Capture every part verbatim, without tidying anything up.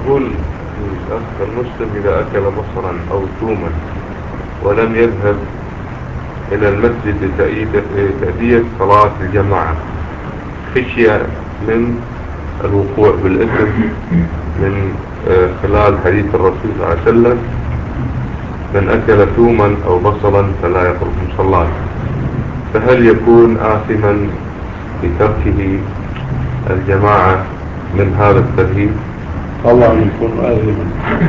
يقول الأخ المسلم إذا أكل بصرا أو ثوما ولم يذهب إلى المسجد لتأدية صلاة الجماعة خشي من الوقوع بالإثم من خلال حديث الرسول صلى الله عليه وسلم: من أكل ثوما أو بصلا فلا يقرب مصلاة، فهل يكون آثما بتركه الجماعة من هذا الترهيب؟ طبعا يكون آثما.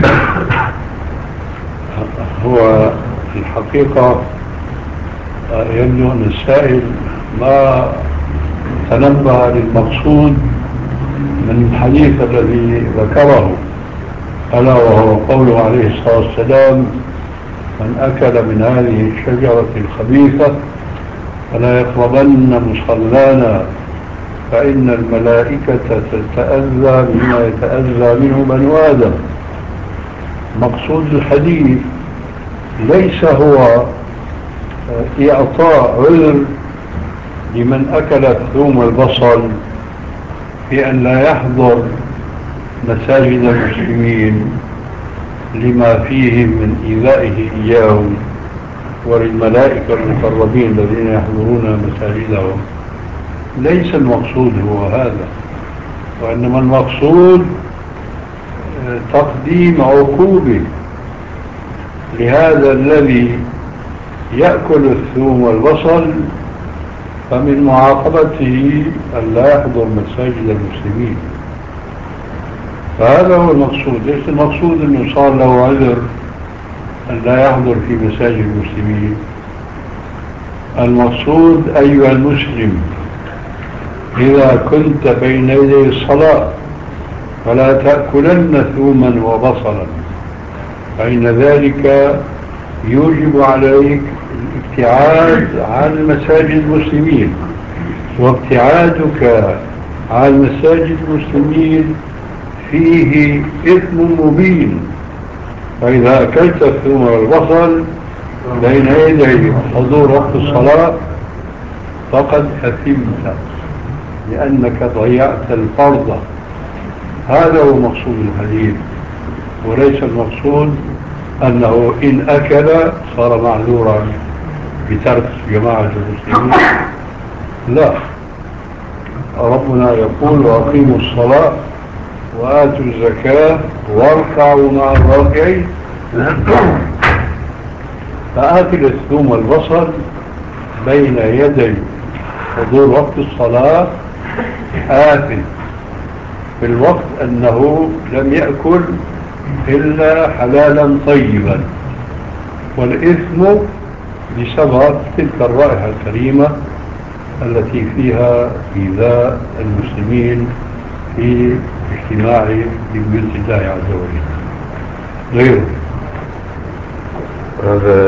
هو في الحقيقة يبدو أن السائل ما تنبه للمقصود من الحديث الذي ذكره، ألا وهو قوله عليه الصلاة والسلام: من أكل من هذه الشجرة الخبيثة فلا يقربن مصلانا فإن الملائكة تتأذى مما يتأذى منه بنو آدم. مقصود الحديث ليس هو إعطاء عذر لمن أكل الثوم والبصل بأن لا يحضر مساجد المسلمين لما فيه من إيذائه إياهم وللملائكة المقربين الذين يحضرون مساجدهم. ليس المقصود هو هذا، وإنما المقصود تقديم عقوبة لهذا الذي يأكل الثوم والبصل، فمن معاقبته أن لا يحضر مساجد المسلمين. فهذا هو المقصود. ليس المقصود أنه صار له عذر أن لا يحضر في مساجد المسلمين. المقصود أيها المسلم إذا كنت بين يدي الصلاة فلا تأكلن ثوما وبصلا، فإن ذلك يوجب عليك الابتعاد عن مساجد المسلمين، وابتعادك عن مساجد المسلمين فيه إثم مبين. فإذا أكلت الثوم والبصل بين يدي حضور وقت الصلاة فقد أثمت لأنك ضيعت الفرض. هذا هو مقصود الحديث، وليس المقصود أنه إن أكل صار معذورا بترك جماعة المسلمين. لا، ربنا يقول: وأقيموا الصلاة وآتوا الزكاة واركعوا مع الراكعين. فآكل الثوم والبصل بين يدي حضور وقت الصلاة آثم، في الوقت أنه لم يأكل إلا حلالا طيبا، والإثم بسبب تلك الرائحة الكريمة التي فيها إيذاء المسلمين في اجتماع ببيوت الله عز وجل غيره.